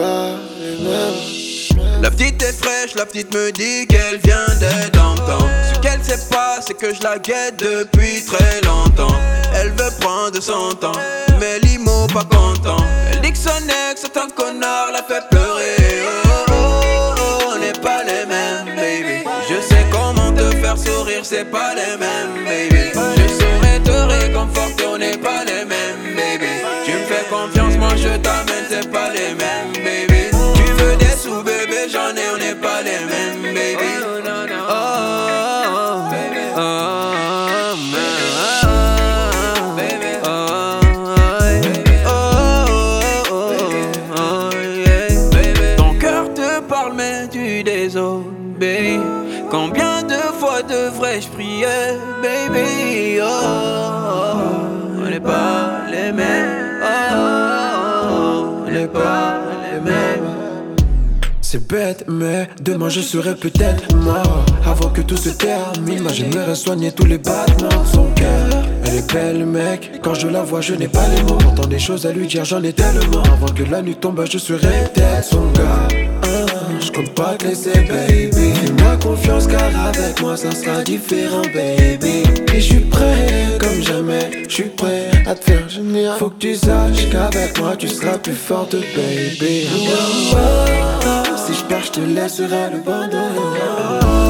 pas les mêmes. La petite est fraîche, la petite me dit qu'elle vient des dom-toms. Ce qu'elle sait pas, c'est que je la guette depuis très longtemps. Elle veut prendre son temps, mais Limo pas content. Elle dit que son ex est un connard, la fait pleurer. Oh, oh, oh, on n'est pas les mêmes, baby. Je sais comment te faire sourire, c'est pas les mêmes, baby. Je saurais te réconforter, on n'est pas les mêmes, baby. Tu me fais confiance, moi je t'amène, c'est pas les mêmes, baby. Tu veux des sous, bébé, j'en ai, on n'est pas les mêmes, baby. Oh, oh, oh, ton cœur te parle mais tu désobéis. Combien de fois devrais-je prier, baby? Oh, oh, on n'est pas les mêmes. Oh, oh, on n'est pas les mêmes. C'est bête, mais demain je serai peut-être mort. Avant que tout se termine, moi j'aimerais soigner tous les battements de son cœur. Elle est belle, mec, quand je la vois, je n'ai pas les mots. Pourtant des choses à lui dire, j'en ai tellement. Avant que la nuit tombe, je serai peut-être son gars. Je compte pas te laisser, baby. Fais-moi confiance, car avec moi ça sera différent, baby. Et je suis prêt, comme jamais, je suis prêt à te faire gémir. Faut que tu saches qu'avec moi tu seras plus forte, baby. Si je pars, je te laisserai le bandeau.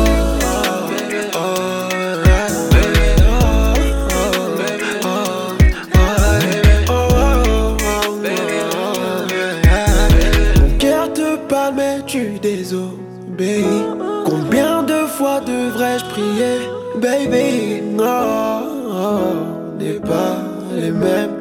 Mon cœur te parle, mais tu désobéis. Combien de fois devrais-je prier, baby? Oh, oh, on n'est pas les mêmes.